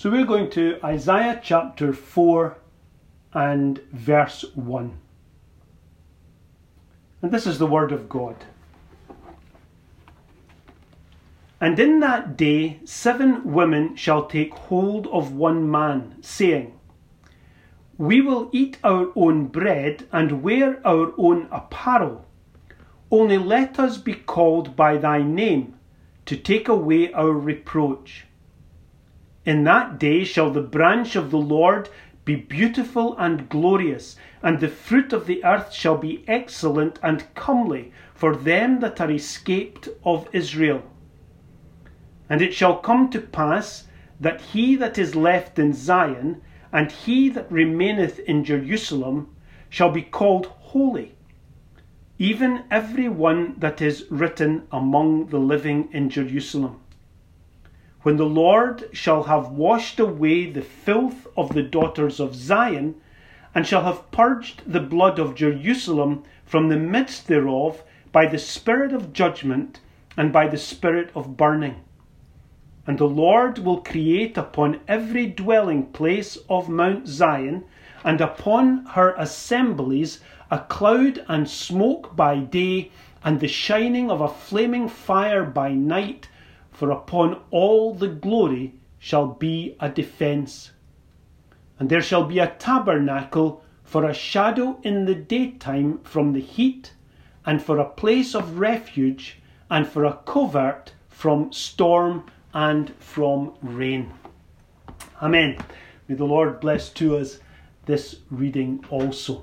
So we're going to Isaiah chapter 4 and verse 1. And this is the word of God. And in that day 7 women shall take hold of one man, saying, We will eat our own bread and wear our own apparel. Only let us be called by thy name, to take away our reproach. In that day shall the branch of the Lord be beautiful and glorious, and the fruit of the earth shall be excellent and comely for them that are escaped of Israel. And it shall come to pass that he that is left in Zion, and he that remaineth in Jerusalem, shall be called holy, even every one that is written among the living in Jerusalem. When the Lord shall have washed away the filth of the daughters of Zion, and shall have purged the blood of Jerusalem from the midst thereof by the spirit of judgment and by the spirit of burning. And the Lord will create upon every dwelling place of Mount Zion, and upon her assemblies, a cloud and smoke by day, and the shining of a flaming fire by night, for upon all the glory shall be a defence. And there shall be a tabernacle for a shadow in the daytime from the heat, and for a place of refuge, and for a covert from storm and from rain. Amen. May the Lord bless to us this reading also.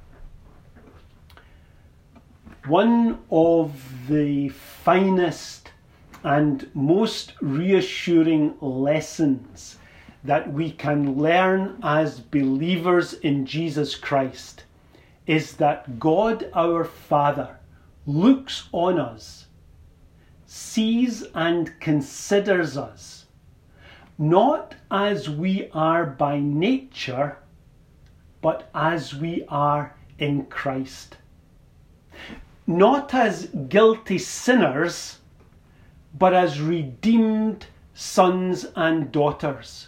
One of the finest and most reassuring lessons that we can learn as believers in Jesus Christ is that God our Father looks on us, sees and considers us, not as we are by nature, but as we are in Christ. Not as guilty sinners, but as redeemed sons and daughters.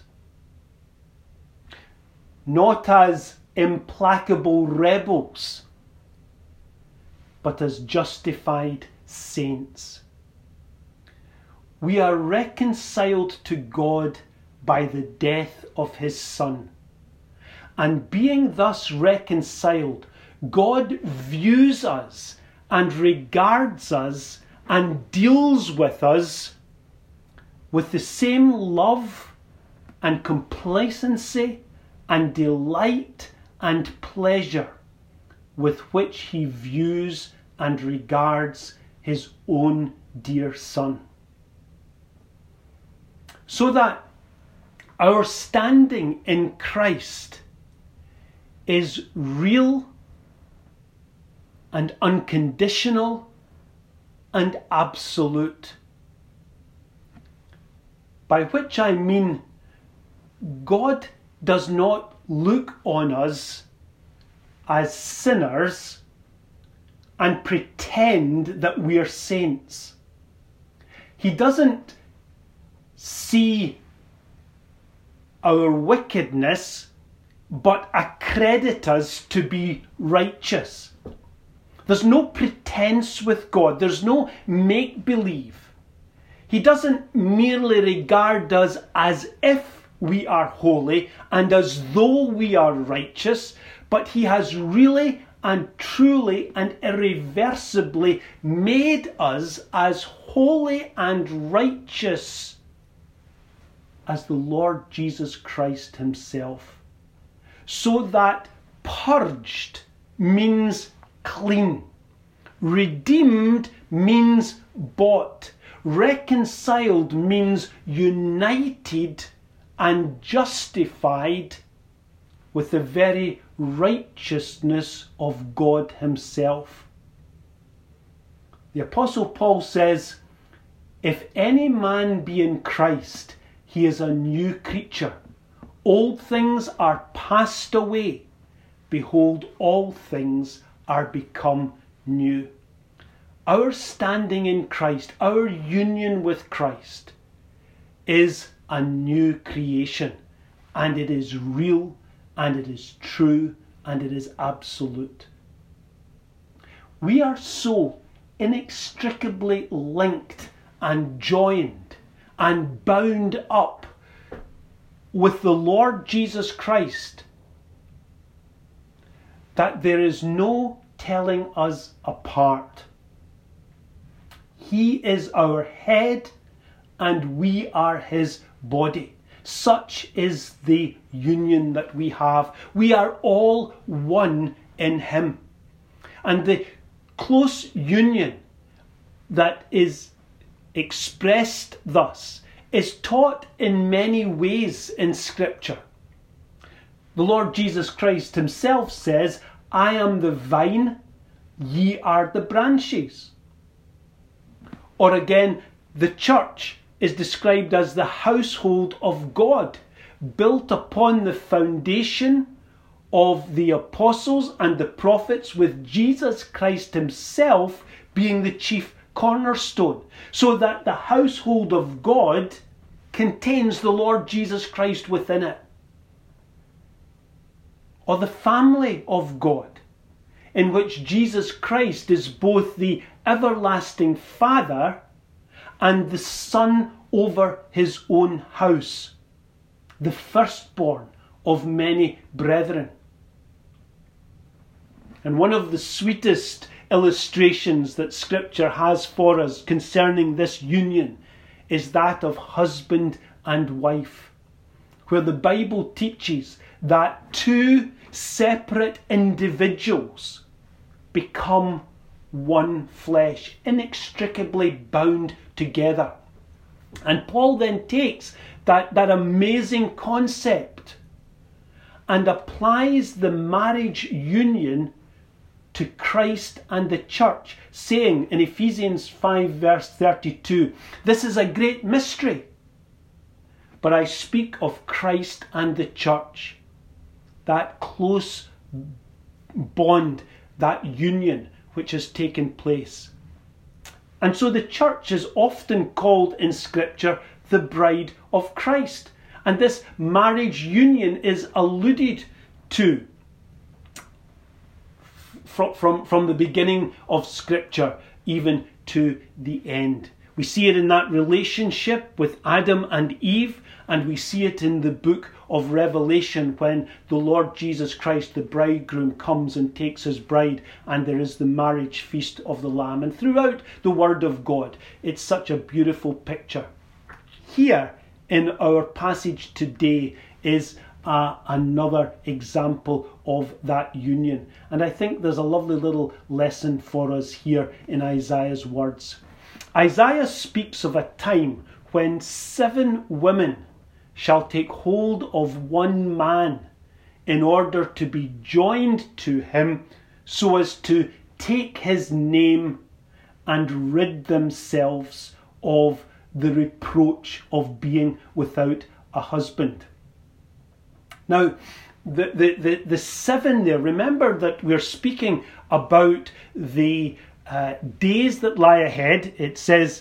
Not as implacable rebels, but as justified saints. We are reconciled to God by the death of his Son. And being thus reconciled, God views us and regards us and deals with us with the same love and complacency and delight and pleasure with which he views and regards his own dear Son. So that our standing in Christ is real and unconditional and absolute. By which I mean, God does not look on us as sinners and pretend that we're saints. He doesn't see our wickedness but accredit us to be righteous. There's no pretense with God. There's no make-believe. He doesn't merely regard us as if we are holy and as though we are righteous, but he has really and truly and irreversibly made us as holy and righteous as the Lord Jesus Christ himself. So that purged means clean. Redeemed means bought. Reconciled means united and justified with the very righteousness of God himself. The Apostle Paul says, if any man be in Christ, he is a new creature. Old things are passed away. Behold, all things are become new. Our standing in Christ, our union with Christ, is a new creation. and it is real, and it is true, and it is absolute. We are so inextricably linked and joined and bound up with the Lord Jesus Christ that there is no telling us apart. He is our head and we are his body. Such is the union that we have. We are all one in him. And the close union that is expressed thus is taught in many ways in Scripture. The Lord Jesus Christ himself says, I am the vine, ye are the branches. Or again, the church is described as the household of God, built upon the foundation of the apostles and the prophets, with Jesus Christ himself being the chief cornerstone, so that the household of God contains the Lord Jesus Christ within it. Or the family of God, in which Jesus Christ is both the everlasting Father and the Son over his own house, the firstborn of many brethren. And one of the sweetest illustrations that Scripture has for us concerning this union is that of husband and wife, where the Bible teaches that two separate individuals become one flesh, inextricably bound together. And Paul then takes that amazing concept and applies the marriage union to Christ and the church, saying in Ephesians 5 verse 32, this is a great mystery, but I speak of Christ and the church. That close bond, that union which has taken place. And so the church is often called in Scripture the bride of Christ. And this marriage union is alluded to from the beginning of Scripture even to the end. We see it in that relationship with Adam and Eve, and we see it in the book of Revelation when the Lord Jesus Christ, the bridegroom, comes and takes his bride, and there is the marriage feast of the Lamb. And throughout the Word of God, it's such a beautiful picture. Here in our passage today is another example of that union. And I think there's a lovely little lesson for us here in Isaiah's words. Isaiah speaks of a time when 7 women shall take hold of one man in order to be joined to him, so as to take his name and rid themselves of the reproach of being without a husband. Now, the 7 there, remember that we're speaking about the days that lie ahead. It says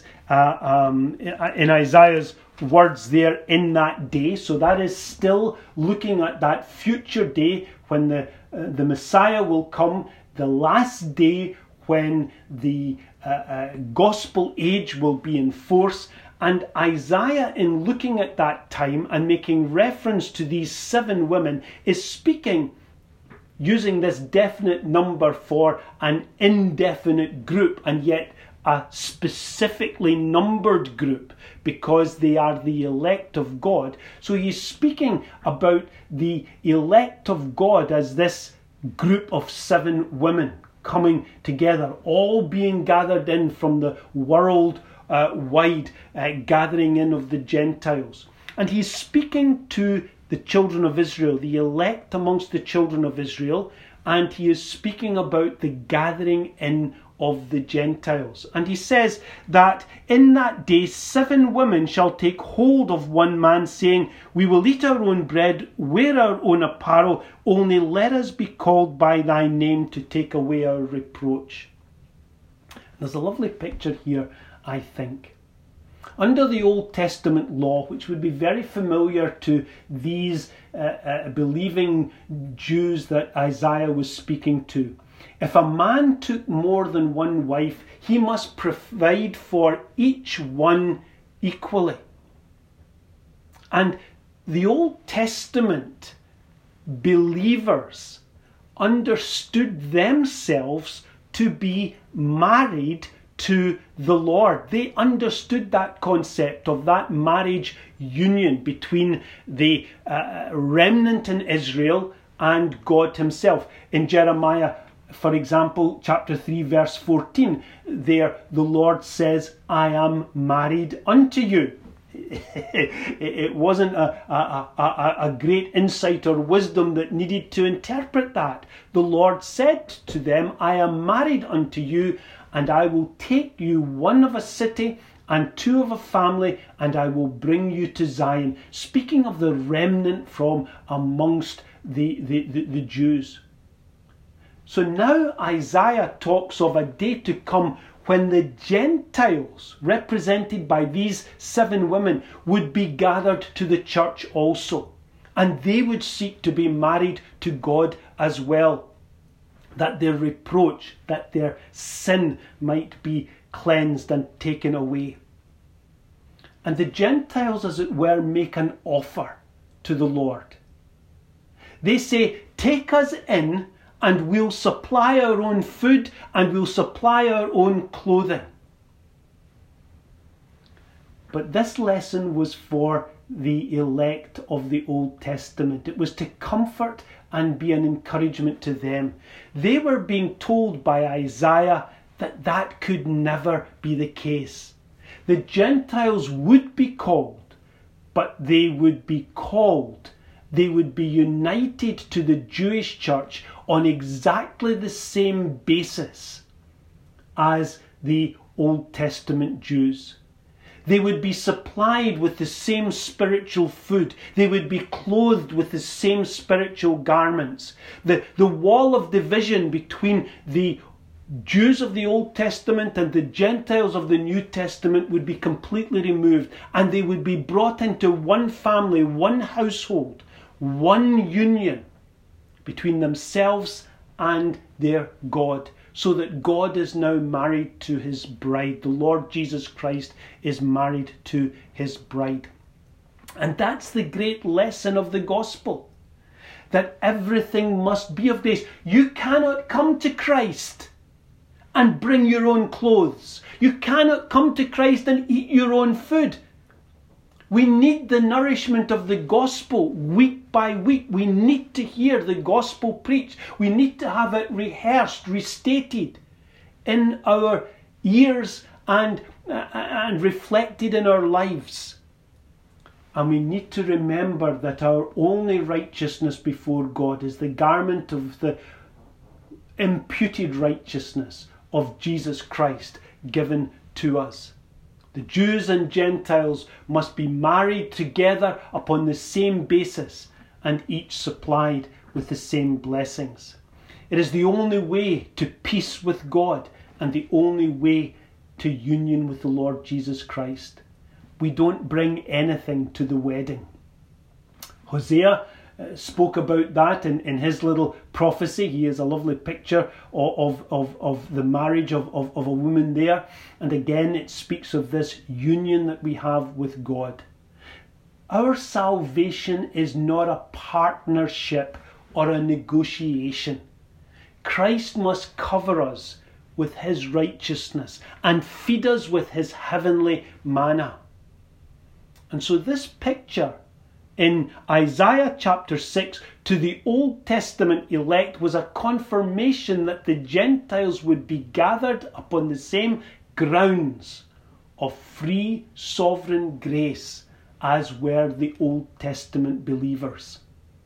in Isaiah's words there, in that day. So that is still looking at that future day when the Messiah will come, the last day when the gospel age will be in force. And Isaiah, in looking at that time and making reference to these 7 women, is speaking using this definite number for an indefinite group, and yet a specifically numbered group, because they are the elect of God. So he's speaking about the elect of God as this group of 7 women coming together, all being gathered in from the world wide gathering in of the Gentiles. And he's speaking to the children of Israel, the elect amongst the children of Israel, and he is speaking about the gathering in of the Gentiles. And he says that in that day 7 women shall take hold of one man, saying, we will eat our own bread, wear our own apparel, only let us be called by thy name to take away our reproach. There's a lovely picture here, I think. Under the Old Testament law, which would be very familiar to these believing Jews that Isaiah was speaking to, if a man took more than one wife, he must provide for each one equally. And the Old Testament believers understood themselves to be married to the Lord. They understood that concept of that marriage union between the remnant in Israel and God himself. In Jeremiah, for example, chapter 3, verse 14, there the Lord says, I am married unto you. It wasn't a great insight or wisdom that needed to interpret that. The Lord said to them, I am married unto you, and I will take you one of a city and two of a family, and I will bring you to Zion. Speaking of the remnant from amongst the Jews. So now Isaiah talks of a day to come when the Gentiles, represented by these 7 women, would be gathered to the church also. And they would seek to be married to God as well. That their reproach, that their sin might be cleansed and taken away. And the Gentiles, as it were, make an offer to the Lord. They say, take us in, and we'll supply our own food, and we'll supply our own clothing. But this lesson was for the elect of the Old Testament. It was to comfort and be an encouragement to them. They were being told by Isaiah that that could never be the case. The Gentiles would be called, but they would be called. They would be united to the Jewish church on exactly the same basis as the Old Testament Jews. They would be supplied with the same spiritual food. They would be clothed with the same spiritual garments. The wall of division between the Jews of the Old Testament and the Gentiles of the New Testament would be completely removed, and they would be brought into one family, one household, one union between themselves and their God, so that God is now married to his bride. The Lord Jesus Christ is married to his bride. And that's the great lesson of the gospel, that everything must be of grace. You cannot come to Christ and bring your own clothes. You cannot come to Christ and eat your own food. We need the nourishment of the gospel week by week. We need to hear the gospel preached. We need to have it rehearsed, restated in our ears and reflected in our lives. And we need to remember that our only righteousness before God is the garment of the imputed righteousness of Jesus Christ given to us. The Jews and Gentiles must be married together upon the same basis and each supplied with the same blessings. It is the only way to peace with God and the only way to union with the Lord Jesus Christ. We don't bring anything to the wedding. Hosea spoke about that in his little prophecy. He has a lovely picture of the marriage of a woman there. And again, it speaks of this union that we have with God. Our salvation is not a partnership or a negotiation. Christ must cover us with his righteousness and feed us with his heavenly manna. And so this picture in Isaiah chapter 6 to the Old Testament elect was a confirmation that the Gentiles would be gathered upon the same grounds of free sovereign grace as were the Old Testament believers.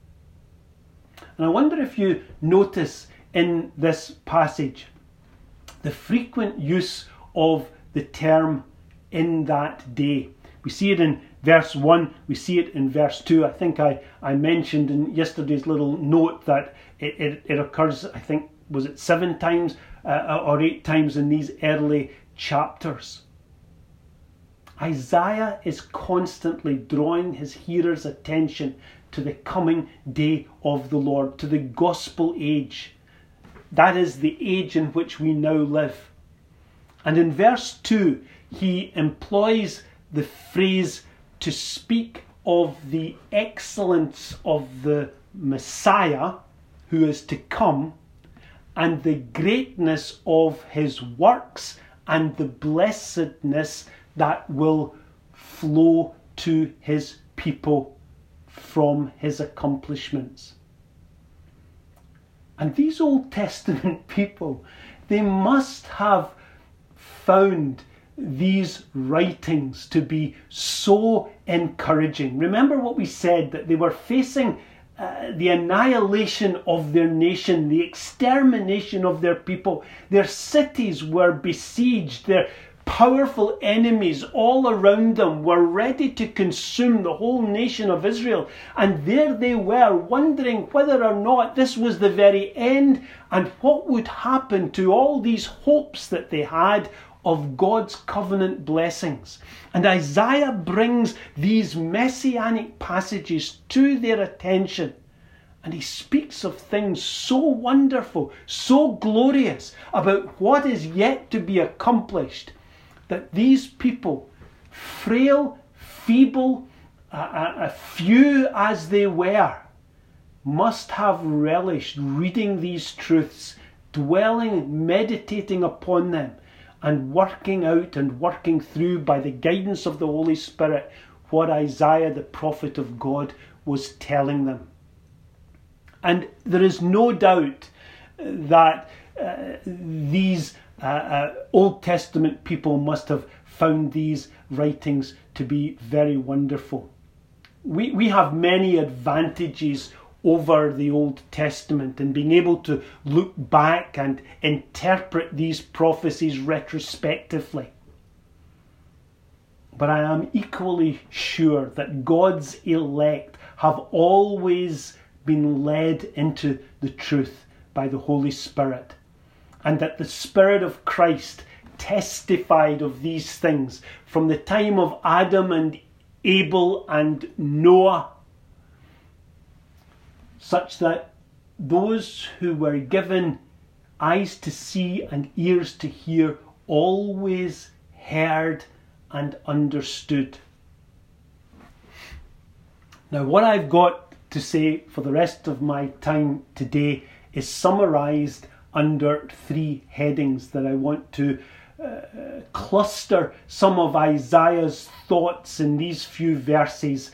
And I wonder if you notice in this passage the frequent use of the term "in that day." We see it in verse 1, we see it in verse 2. I think I mentioned in yesterday's little note that it occurs, I think, was it 7 times or 8 times in these early chapters. Isaiah is constantly drawing his hearers' attention to the coming day of the Lord, to the gospel age. That is the age in which we now live. And in verse 2, he employs the phrase to speak of the excellence of the Messiah who is to come, and the greatness of his works and the blessedness that will flow to his people from his accomplishments. And these Old Testament people, they must have found these writings to be so encouraging. Remember what we said, that they were facing the annihilation of their nation, the extermination of their people. Their cities were besieged, their powerful enemies all around them were ready to consume the whole nation of Israel. And there they were, wondering whether or not this was the very end, and what would happen to all these hopes that they had of God's covenant blessings. And Isaiah brings these messianic passages to their attention, and he speaks of things so wonderful, so glorious about what is yet to be accomplished, that these people, frail, feeble, few as they were, must have relished reading these truths, dwelling, meditating upon them, and working out and working through by the guidance of the Holy Spirit what Isaiah, the prophet of God, was telling them. And there is no doubt that these Old Testament people must have found these writings to be very wonderful. We have many advantages over the Old Testament in being able to look back and interpret these prophecies retrospectively. But I am equally sure that God's elect have always been led into the truth by the Holy Spirit, and that the Spirit of Christ testified of these things from the time of Adam and Abel and Noah, such that those who were given eyes to see and ears to hear always heard and understood. Now, what I've got to say for the rest of my time today is summarised under three headings that I want to cluster some of Isaiah's thoughts in these few verses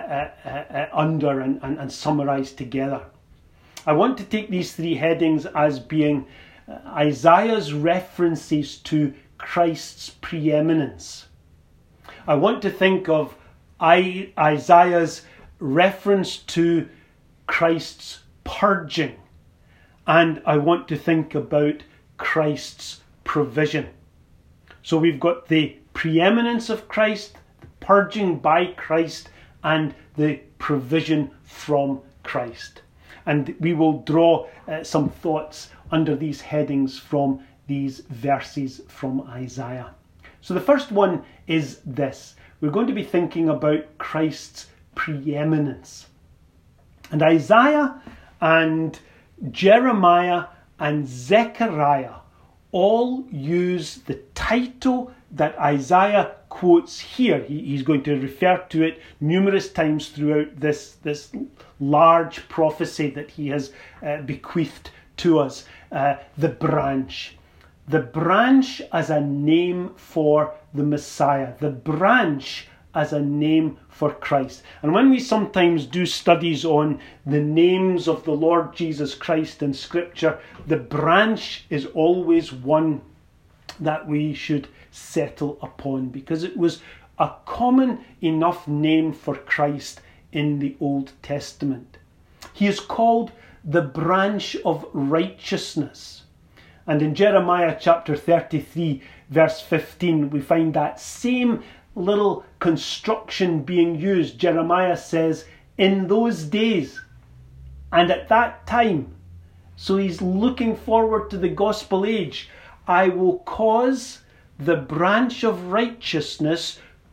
under and summarise together. I want to take these three headings as being Isaiah's references to Christ's preeminence. I want to think of Isaiah's reference to Christ's purging, and I want to think about Christ's provision. So we've got the preeminence of Christ, the purging by Christ, and the provision from Christ. And we will draw some thoughts under these headings from these verses from Isaiah. So the first one is this. We're going to be thinking about Christ's preeminence. And Isaiah and Jeremiah and Zechariah all use the title that Isaiah quotes here. He's going to refer to it numerous times throughout this large prophecy that he has bequeathed to us. The branch. The branch as a name for the Messiah. The branch as a name for Christ. And when we sometimes do studies on the names of the Lord Jesus Christ in Scripture, the branch is always one that we should settle upon, because it was a common enough name for Christ in the Old Testament. He is called the branch of righteousness. And in Jeremiah chapter 33, verse 15, we find that same little construction being used. Jeremiah says, in those days and at that time. So he's looking forward to the gospel age. I will cause the branch of righteousness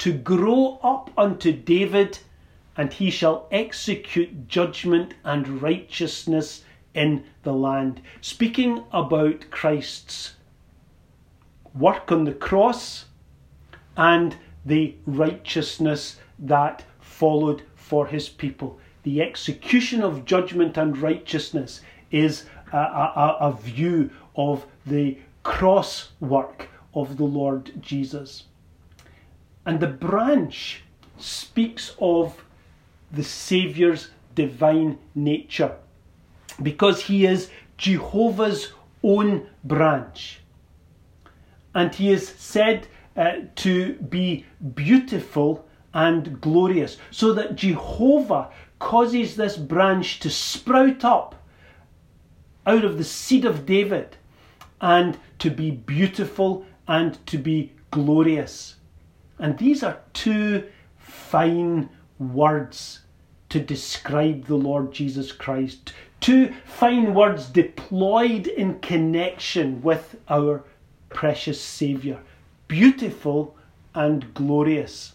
to grow up unto David, and he shall execute judgment and righteousness in the land. Speaking about Christ's work on the cross and the righteousness that followed for his people. The execution of judgment and righteousness is a view of the cross work of the Lord Jesus. And the branch speaks of the Saviour's divine nature, because he is Jehovah's own branch. And he is said to be beautiful and glorious, so that Jehovah causes this branch to sprout up out of the seed of David and to be beautiful and to be glorious. And these are two fine words to describe the Lord Jesus Christ. Two fine words deployed in connection with our precious Saviour. Beautiful and glorious.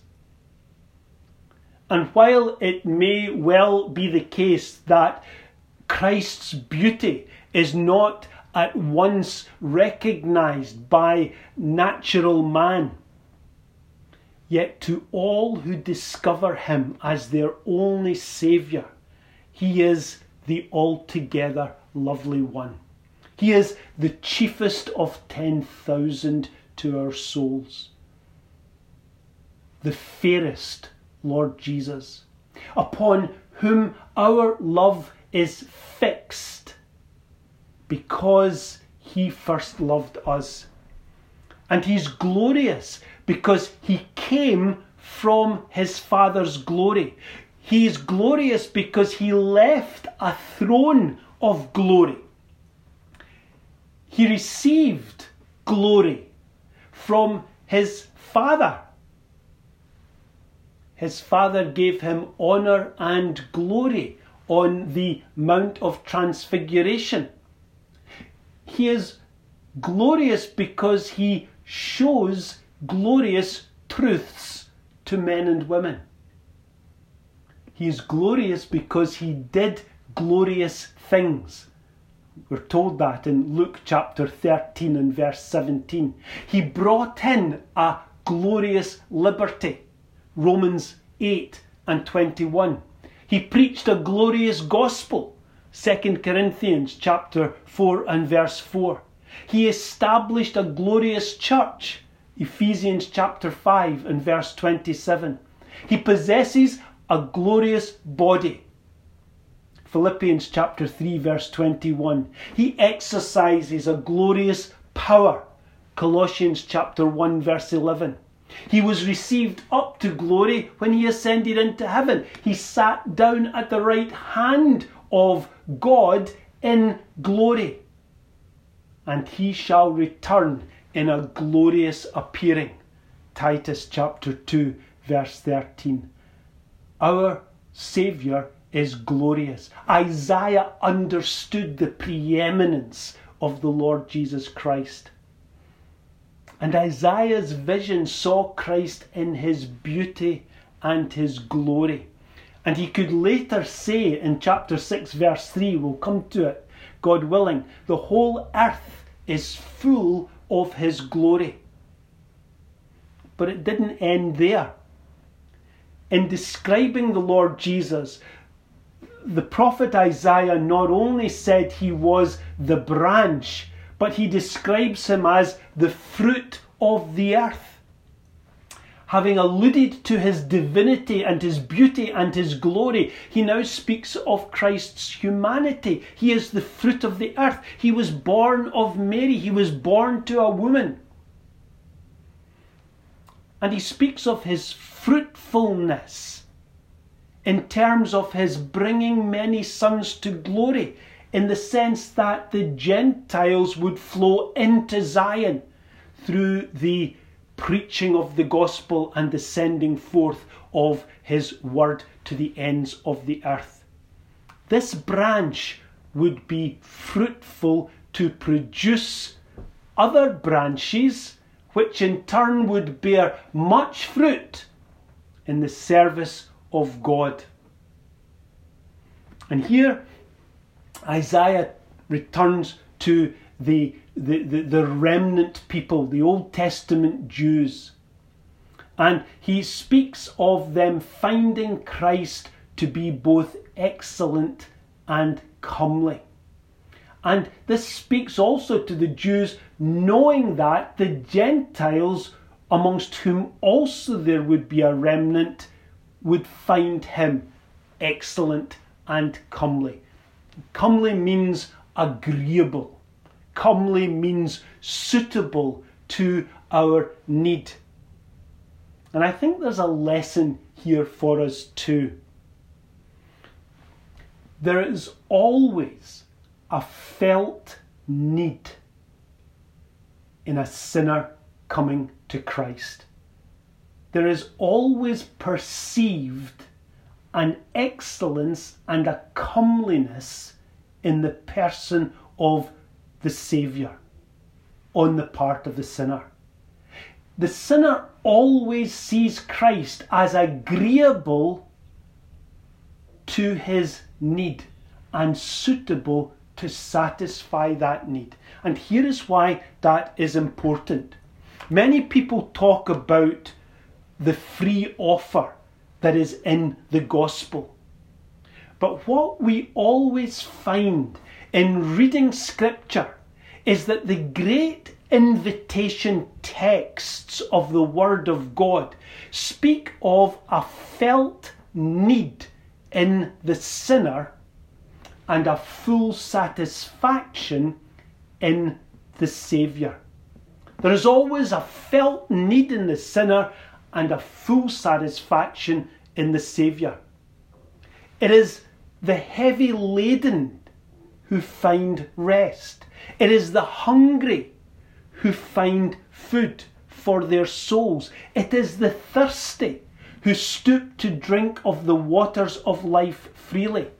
And while it may well be the case that Christ's beauty is not at once recognised by natural man, yet to all who discover him as their only Saviour, he is the altogether lovely one. He is the chiefest of 10,000 to our souls. The fairest Lord Jesus, upon whom our love is fixed, because he first loved us. And he's glorious because he came from his Father's glory. He is glorious because he left a throne of glory. He received glory from his Father. His Father gave him honour and glory on the Mount of Transfiguration. He is glorious because he shows glorious truths to men and women. He is glorious because he did glorious things. We're told that in Luke chapter 13 and verse 17. He brought in a glorious liberty. Romans 8 and 21. He preached a glorious gospel. 2 Corinthians chapter 4 and verse 4. He established a glorious church. Ephesians chapter 5 and verse 27. He possesses a glorious body. Philippians chapter 3 verse 21. He exercises a glorious power. Colossians chapter 1 verse 11. He was received up to glory when he ascended into heaven. He sat down at the right hand of God in glory. And he shall return in a glorious appearing. Titus chapter 2 verse 13. Our Saviour is glorious. Isaiah understood the preeminence of the Lord Jesus Christ. And Isaiah's vision saw Christ in his beauty and his glory. And he could later say in chapter 6 verse 3, we'll come to it, God willing, the whole earth is full of his glory. But it didn't end there. In describing the Lord Jesus, the prophet Isaiah not only said he was the branch, but he describes him as the fruit of the earth. Having alluded to his divinity and his beauty and his glory, he now speaks of Christ's humanity. He is the fruit of the earth. He was born of Mary. He was born to a woman. And he speaks of his fruitfulness in terms of his bringing many sons to glory, in the sense that the Gentiles would flow into Zion through the preaching of the gospel and the sending forth of his word to the ends of the earth. This branch would be fruitful to produce other branches, which in turn would bear much fruit in the service of God. And here Isaiah returns to the remnant people, the Old Testament Jews. And he speaks of them finding Christ to be both excellent and comely. And this speaks also to the Jews, knowing that the Gentiles, amongst whom also there would be a remnant, would find him excellent and comely. Comely means agreeable. Comely means suitable to our need. And I think there's a lesson here for us too. There is always a felt need in a sinner coming to Christ. There is always perceived an excellence and a comeliness in the person of the Saviour on the part of the sinner. The sinner always sees Christ as agreeable to his need and suitable to satisfy that need. And here is why that is important. Many people talk about the free offer that is in the gospel. But what we always find in reading Scripture is that the great invitation texts of the Word of God speak of a felt need in the sinner and a full satisfaction in the Saviour. There is always a felt need in the sinner and a full satisfaction in the Saviour. It is the heavy laden who find rest. It is the hungry who find food for their souls. It is the thirsty who stoop to drink of the waters of life freely.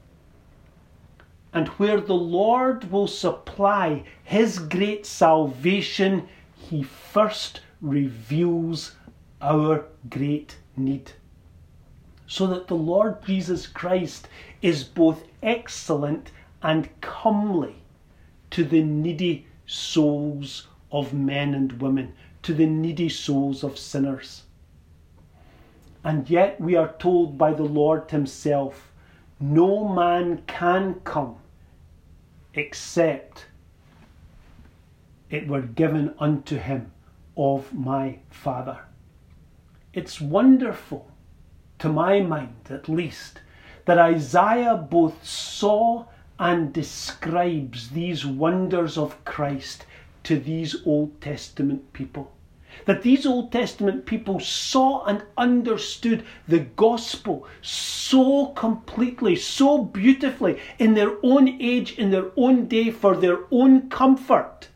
And where the Lord will supply his great salvation, he first reveals our great need. So that the Lord Jesus Christ is both excellent and comely to the needy souls of men and women, to the needy souls of sinners. And yet we are told by the Lord himself, no man can come except it were given unto him of my Father. It's wonderful, to my mind at least, that Isaiah both saw and describes these wonders of Christ to these Old Testament people. That these Old Testament people saw and understood the gospel so completely, so beautifully, in their own age, in their own day, for their own comfort,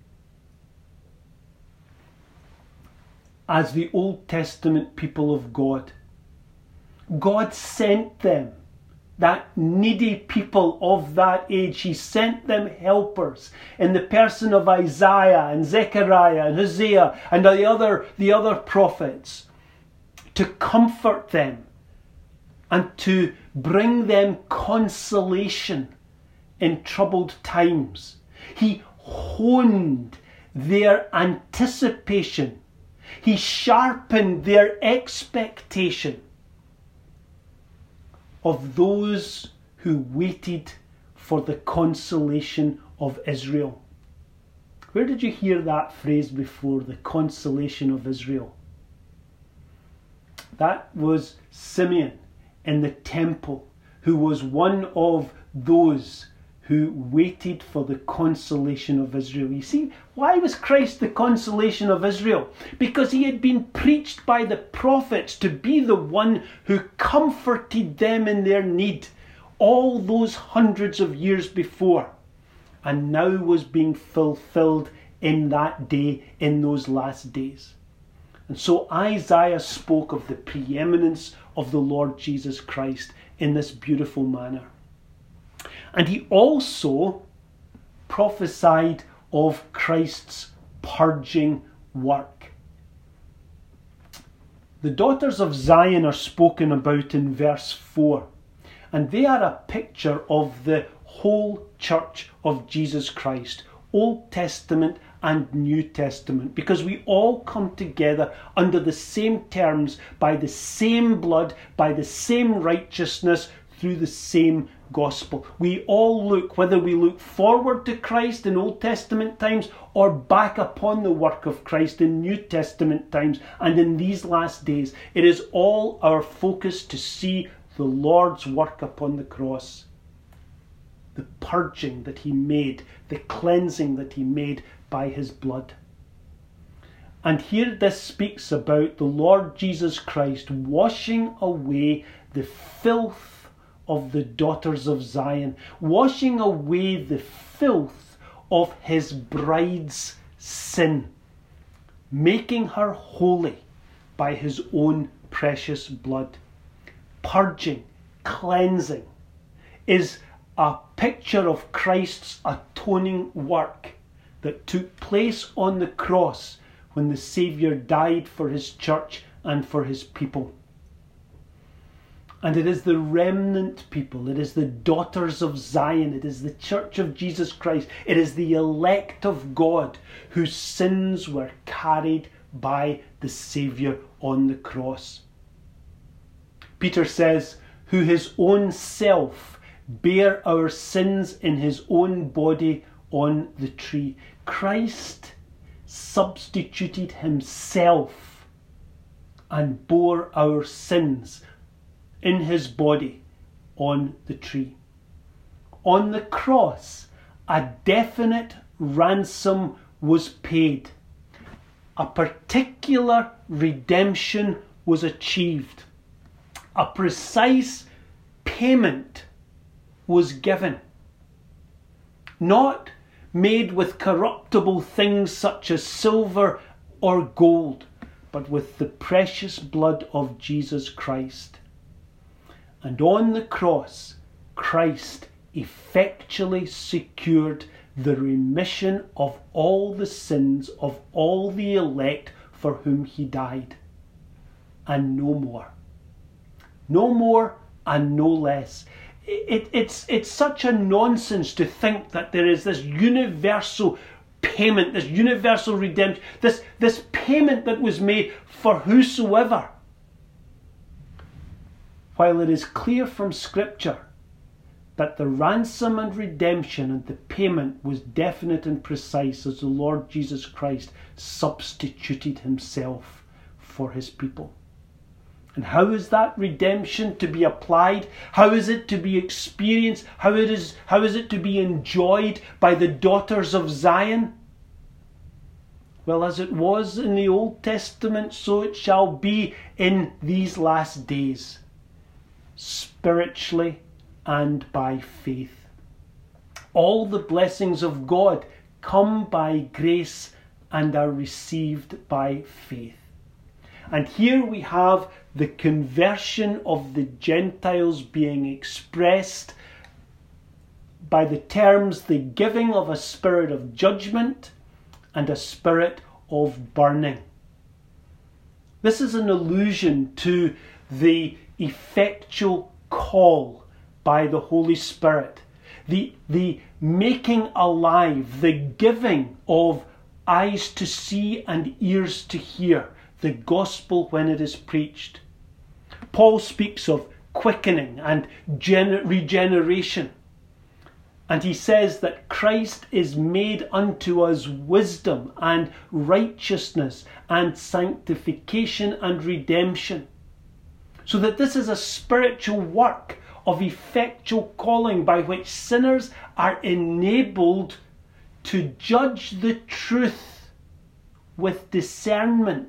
as the Old Testament people of God. God sent them, that needy people of that age. He sent them helpers in the person of Isaiah and Zechariah and Hosea and the other prophets, to comfort them and to bring them consolation in troubled times. He honed their anticipation. He sharpened their expectation of those who waited for the consolation of Israel. Where did you hear that phrase before, the consolation of Israel? That was Simeon in the temple, who was one of those who waited for the consolation of Israel. You see, why was Christ the consolation of Israel? Because he had been preached by the prophets to be the one who comforted them in their need all those hundreds of years before, and now was being fulfilled in that day, in those last days. And so Isaiah spoke of the preeminence of the Lord Jesus Christ in this beautiful manner. And he also prophesied of Christ's purging work. The daughters of Zion are spoken about in verse 4, and they are a picture of the whole church of Jesus Christ, Old Testament and New Testament, because we all come together under the same terms, by the same blood, by the same righteousness, through the same gospel. We all look, whether we look forward to Christ in Old Testament times or back upon the work of Christ in New Testament times and in these last days, it is all our focus to see the Lord's work upon the cross. The purging that he made, the cleansing that he made by his blood. And here this speaks about the Lord Jesus Christ washing away the filth of the daughters of Zion, washing away the filth of his bride's sin, making her holy by his own precious blood. Purging, cleansing is a picture of Christ's atoning work that took place on the cross when the Saviour died for his church and for his people. And it is the remnant people, it is the daughters of Zion, it is the church of Jesus Christ, it is the elect of God whose sins were carried by the Saviour on the cross. Peter says, who his own self bare our sins in his own body on the tree. Christ substituted himself and bore our sins in his body on the tree. On the cross, a definite ransom was paid. A particular redemption was achieved. A precise payment was given. Not made with corruptible things such as silver or gold, but with the precious blood of Jesus Christ. And on the cross, Christ effectually secured the remission of all the sins of all the elect for whom he died. And no more. No more and no less. It's such a nonsense to think that there is this universal payment, this universal redemption, this payment that was made for whosoever. While it is clear from Scripture that the ransom and redemption and the payment was definite and precise as the Lord Jesus Christ substituted himself for his people. And how is that redemption to be applied? How is it to be experienced? How is it to be enjoyed by the daughters of Zion? Well, as it was in the Old Testament, so it shall be in these last days, spiritually and by faith. All the blessings of God come by grace and are received by faith. And here we have the conversion of the Gentiles being expressed by the terms the giving of a spirit of judgment and a spirit of burning. This is an allusion to the effectual call by the Holy Spirit, the making alive, the giving of eyes to see and ears to hear the gospel when it is preached. Paul speaks of quickening and regeneration. And he says that Christ is made unto us wisdom and righteousness and sanctification and redemption. So that this is a spiritual work of effectual calling by which sinners are enabled to judge the truth with discernment.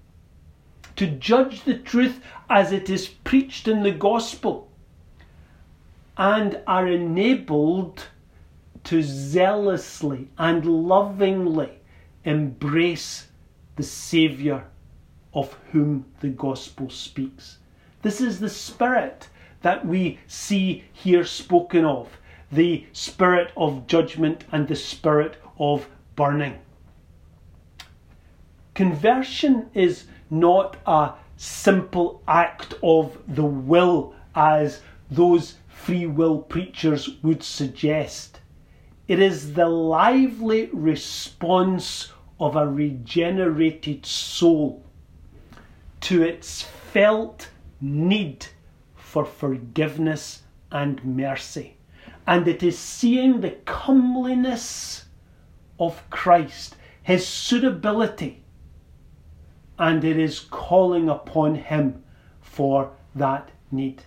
To judge the truth as it is preached in the gospel, and are enabled to zealously and lovingly embrace the Saviour of whom the gospel speaks. This is the spirit that we see here spoken of, the spirit of judgment and the spirit of burning. Conversion is not a simple act of the will, as those free will preachers would suggest. It is the lively response of a regenerated soul to its felt need for forgiveness and mercy. And it is seeing the comeliness of Christ, his suitability, and it is calling upon him for that need.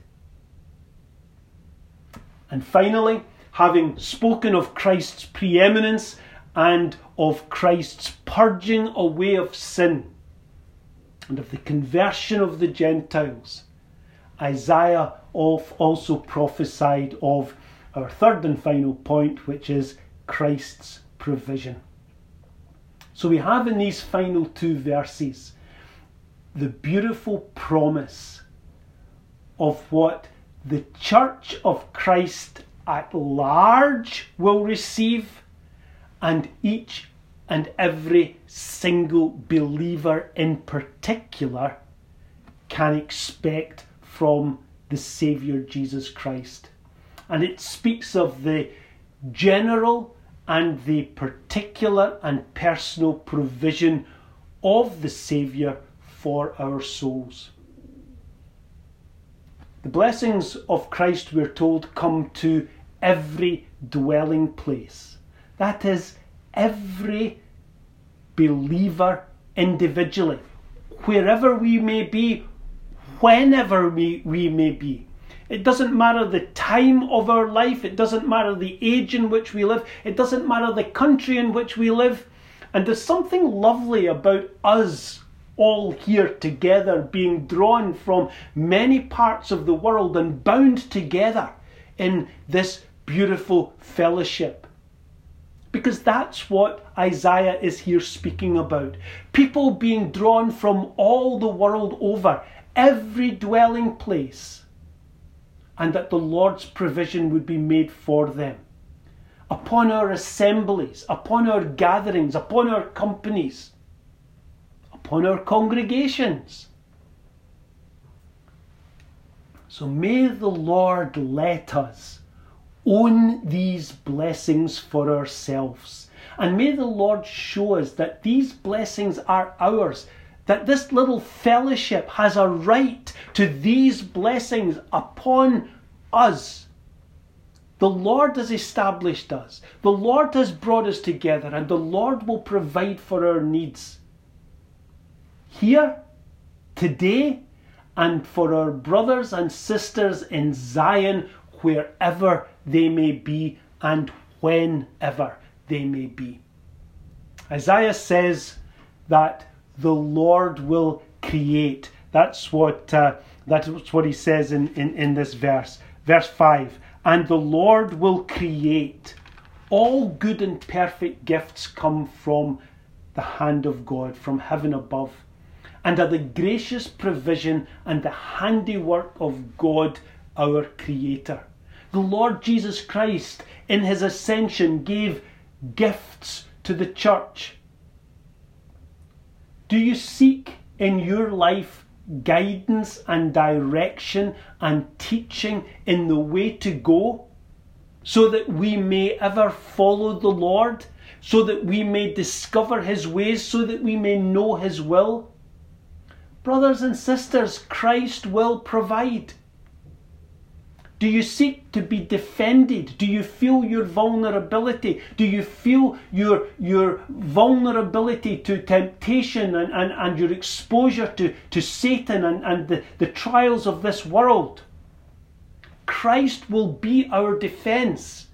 And finally, having spoken of Christ's preeminence and of Christ's purging away of sin and of the conversion of the Gentiles, Isaiah also prophesied of our third and final point, which is Christ's provision. So we have in these final two verses the beautiful promise of what the Church of Christ at large will receive, and each and every single believer in particular can expect from the Saviour Jesus Christ. And it speaks of the general and the particular and personal provision of the Saviour for our souls. The blessings of Christ, we're told, come to every dwelling place. That is, every believer individually, wherever we may be, whenever we may be. It doesn't matter the time of our life, it doesn't matter the age in which we live, it doesn't matter the country in which we live. And there's something lovely about us all here together, being drawn from many parts of the world and bound together in this beautiful fellowship. Because that's what Isaiah is here speaking about. People being drawn from all the world over, every dwelling place, and that the Lord's provision would be made for them. Upon our assemblies, upon our gatherings, upon our companies, upon our congregations. So may the Lord let us own these blessings for ourselves. And may the Lord show us that these blessings are ours, that this little fellowship has a right to these blessings upon us. The Lord has established us. The Lord has brought us together, and the Lord will provide for our needs here, today, and for our brothers and sisters in Zion, wherever they may be and whenever they may be. Isaiah says that the Lord will create. That's what he says in this verse. Verse 5. And the Lord will create. All good and perfect gifts come from the hand of God, from heaven above, and are the gracious provision and the handiwork of God our Creator. The Lord Jesus Christ in his ascension gave gifts to the church. Do you seek in your life guidance and direction and teaching in the way to go, so that we may ever follow the Lord, so that we may discover his ways, so that we may know his will? Brothers and sisters, Christ will provide. Do you seek to be defended? Do you feel your vulnerability? Do you feel your vulnerability to temptation and your exposure to Satan and the trials of this world? Christ will be our defense.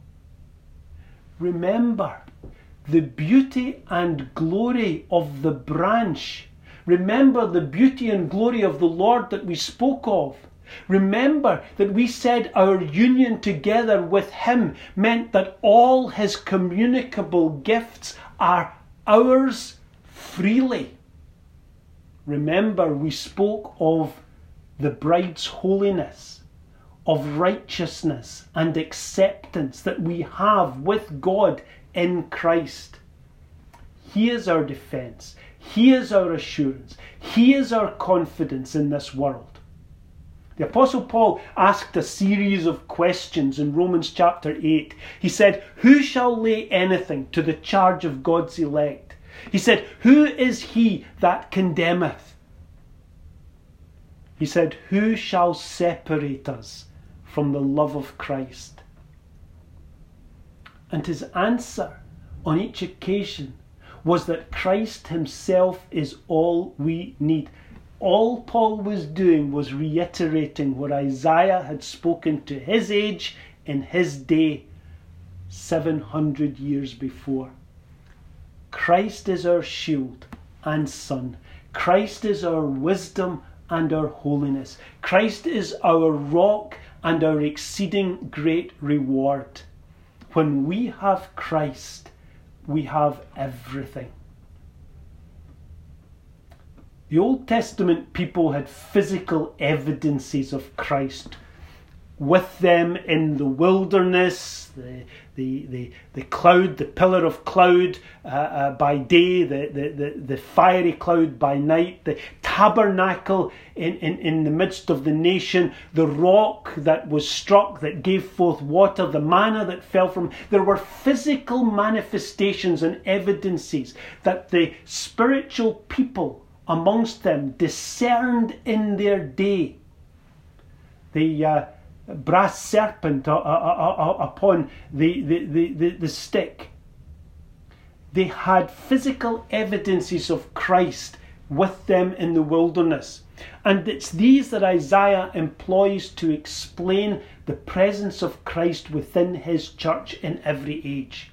Remember the beauty and glory of the branch. Remember the beauty and glory of the Lord that we spoke of. Remember that we said our union together with him meant that all his communicable gifts are ours freely. Remember, we spoke of the bride's holiness, of righteousness and acceptance that we have with God in Christ. He is our defense. He is our assurance. He is our confidence in this world. The Apostle Paul asked a series of questions in Romans chapter 8. He said, who shall lay anything to the charge of God's elect? He said, who is he that condemneth? He said, who shall separate us from the love of Christ? And his answer on each occasion was that Christ himself is all we need. All Paul was doing was reiterating what Isaiah had spoken to his age in his day 700 years before. Christ is our shield and sun. Christ is our wisdom and our holiness. Christ is our rock and our exceeding great reward. When we have Christ, we have everything. The Old Testament people had physical evidences of Christ with them in the wilderness, the cloud, the pillar of cloud by day, the fiery cloud by night, the tabernacle in the midst of the nation, the rock that was struck that gave forth water, the manna that fell from. There were physical manifestations and evidences that the spiritual people amongst them discerned in their day. The brass serpent upon the stick. They had physical evidences of Christ with them in the wilderness. And it's these that Isaiah employs to explain the presence of Christ within his church in every age.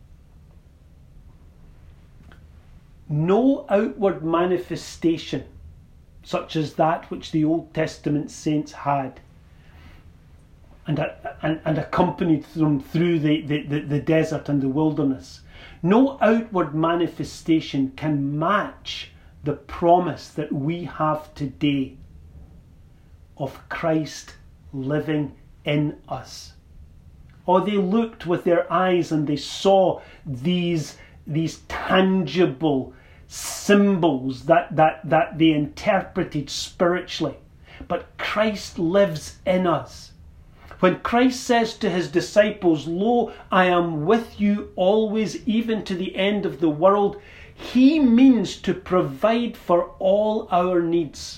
No outward manifestation, such as that which the Old Testament saints had, and accompanied them through the desert and the wilderness. No outward manifestation can match the promise that we have today of Christ living in us. Or they looked with their eyes and they saw these tangible symbols that they interpreted spiritually. But Christ lives in us. When Christ says to his disciples, "Lo, I am with you always, even to the end of the world," he means to provide for all our needs.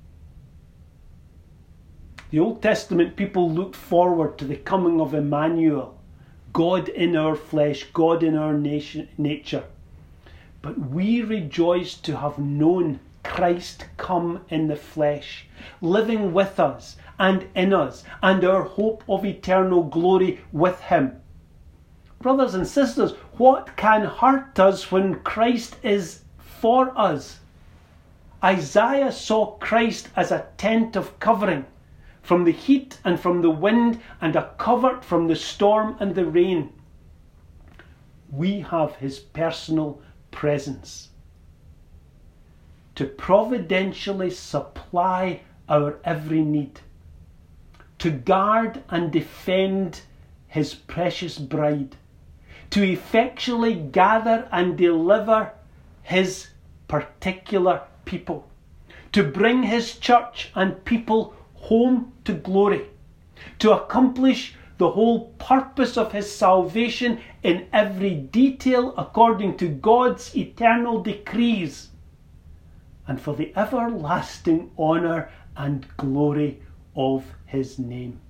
The Old Testament people looked forward to the coming of Emmanuel, God in our flesh, God in our nature. But we rejoice to have known Christ come in the flesh, living with us and in us, and our hope of eternal glory with him. Brothers and sisters, what can hurt us when Christ is for us? Isaiah saw Christ as a tent of covering from the heat and from the wind, and a covert from the storm and the rain. We have his personal presence to providentially supply our every need, to guard and defend his precious bride, to effectually gather and deliver his particular people, to bring his church and people home to glory, to accomplish the whole purpose of his salvation in every detail according to God's eternal decrees, and for the everlasting honour and glory of his name.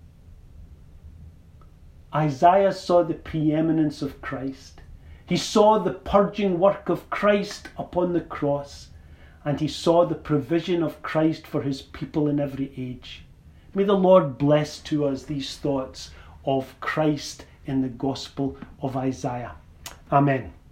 Isaiah saw the preeminence of Christ. He saw the purging work of Christ upon the cross, and he saw the provision of Christ for his people in every age. May the Lord bless to us these thoughts of Christ in the Gospel of Isaiah. Amen.